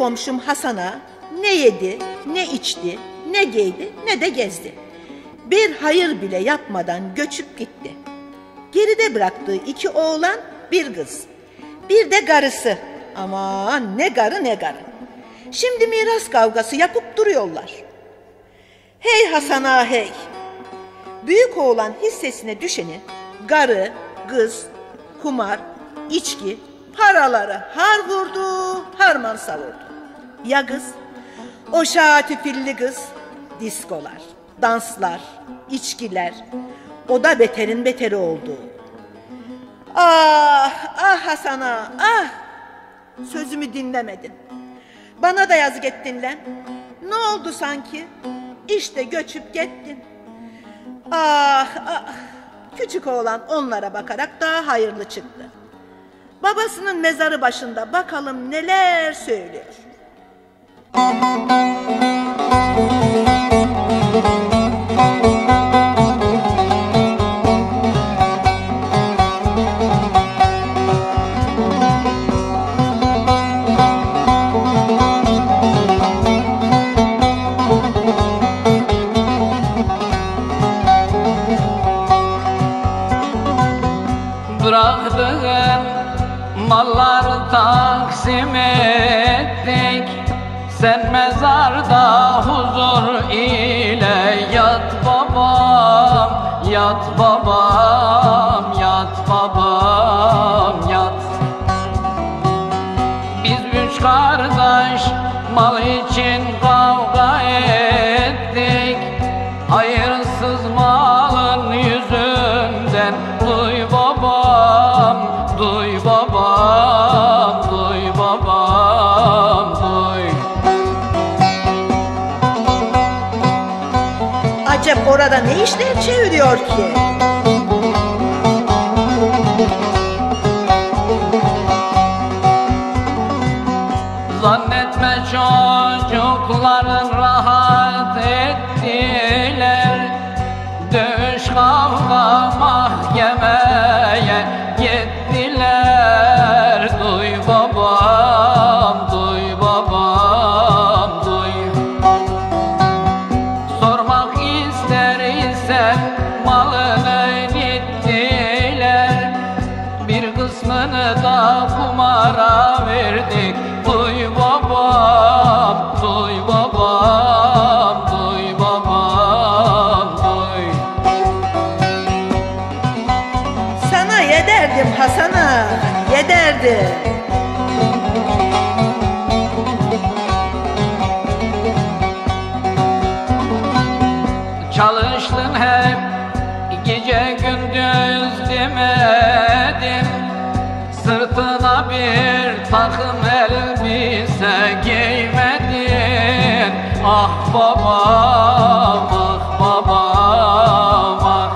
komşum Hasan'a ne yedi, ne içti, ne giydi, ne de gezdi. Bir hayır bile yapmadan göçüp gitti. Geride bıraktığı 2 oğlan, bir kız. Bir de karısı. Aman ne karı ne karı. Şimdi miras kavgası yapıp duruyorlar. Hey Hasan'a hey. Büyük oğlan hissesine düşeni karı, kız, kumar, içki, paraları har vurdu, harman savurdu. Ya kız? O şatifilli kız, diskolar, danslar, içkiler, o da beterin beteri oldu. Ah, ah Hasan'a, ah! Sözümü dinlemedin. Bana da yazık ettin lan. Ne oldu sanki? İşte göçüp gittin. Ah, ah! Küçük oğlan onlara bakarak daha hayırlı çıktı. Babasının mezarı başında bakalım neler söylüyor. Bıraktığım malları taksim ettik. Sen mezarda huzur ile yat babam, yat babam, yat babam, yat. Biz 3 kardeş mal için kavga ettik. Hayırsız malın yüzünden duy babam, duy babam, duy babam, duy. Acep orada ne işler çeviriyor ki? Zannetme çocukların rahat ettiler. Dövüş kavga mahkemeye gittiler. Duy babam, duy babam, duy. Sormak ister isem malını gittiler. Bir kısmını da kumara verdik. Duy babam, duy babam, duy babam, duy. Sana yederdim Hasan'a, yederdim. Çalıştın hep gece gündüz demedim. Sırtına bir takım elbise giymedin. Ah babam, ah babam, ah.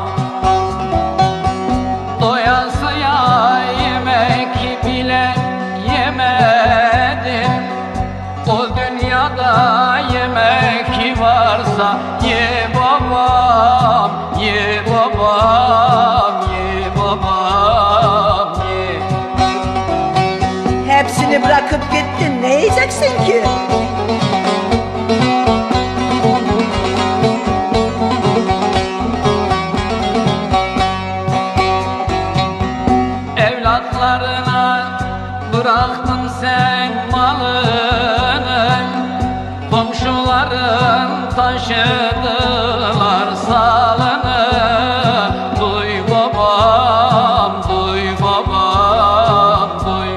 Doyasıya yemek bile yemedin. O dünyada yemek varsa ye babam, ye babam, ye babam, ye. Hepsini bırakıp gittin, ne yiyeceksin ki? Evlatlarına bıraktın sen malını. Komşuların taşıdılar salını. Duy babam, duy babam, duy.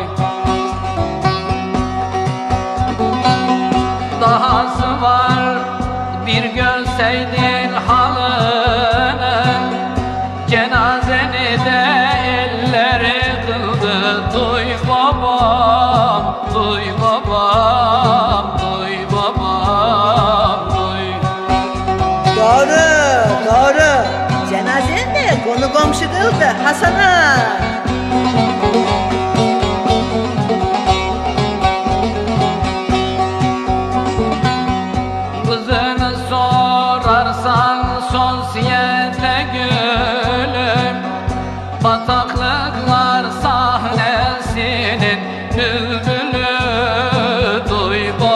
Dahası var bir görseydin halını. Cenazeni de elleri kıldı. Duy babam, duy babam, duy babam, duy. Doğru, doğru. Cenazen de konu komşu kıldı Hasan'a. Kızını sorarsan sosyete gülüm. Bataklıklar sahnesinin bülbülü. Duy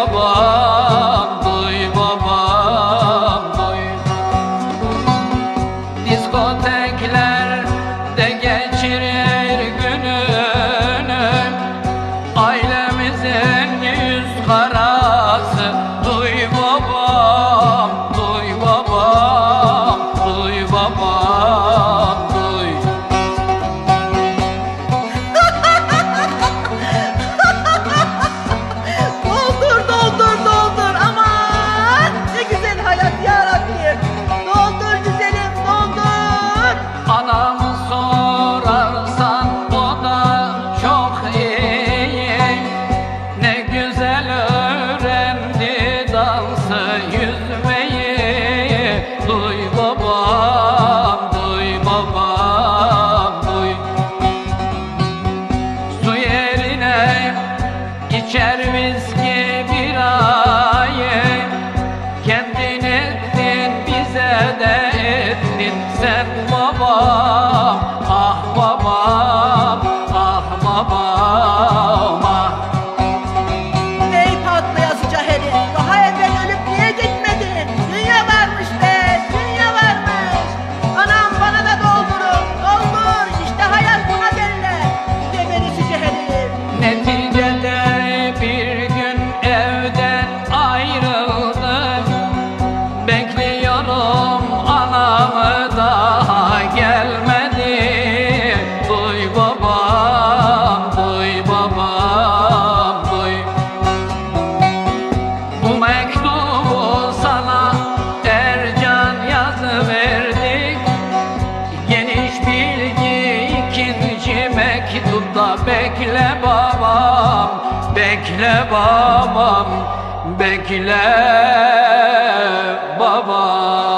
Emin ettin bize de ettin sen babam. Ah babam, ah babam, ah. Ey patlayasıca herif, daha evvel ölüp niye gitmedin? Dünya varmış be, dünya varmış. Anam bana da doldurun, doldur. İşte hayat buna derler. Geberisici herif. Neticede bir gün evden ayrıldım. Bekliyorum anamı daha gelmedi. Duy babam, duy babam, duy. Bu mektubu sana Ercan yazıverdi. Geniş bilgi ikinci mektupta. Bekle babam, bekle babam, bekle babam.